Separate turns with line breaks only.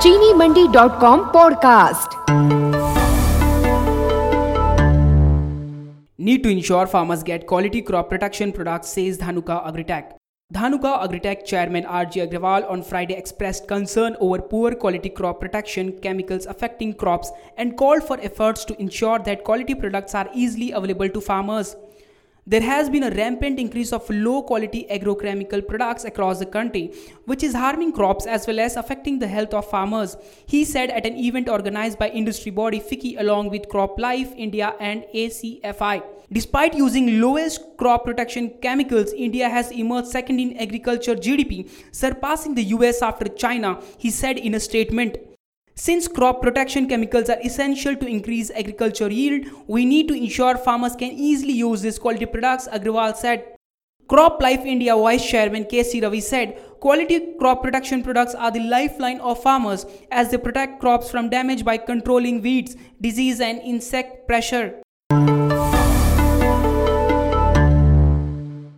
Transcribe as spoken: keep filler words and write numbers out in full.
चीनी Mandi dot com podcast.
Need to ensure farmers get quality crop protection products, says Dhanuka Agritech. Dhanuka Agritech chairman R J Agrawal on Friday expressed concern over poor quality crop protection chemicals affecting crops and called for efforts to ensure that quality products are easily available to farmers. There has been a rampant increase of low-quality agrochemical products across the country, which is harming crops as well as affecting the health of farmers, he said at an event organized by industry body FICCI along with CropLife India and A C F I. Despite using lowest crop protection chemicals, India has emerged second in agriculture G D P, surpassing the U S after China, he said in a statement. Since crop protection chemicals are essential to increase agriculture yield, we need to ensure farmers can easily use these quality products, Agrawal said. CropLife India Vice Chairman K C Ravi said, quality crop protection products are the lifeline of farmers as they protect crops from damage by controlling weeds, disease and insect pressure.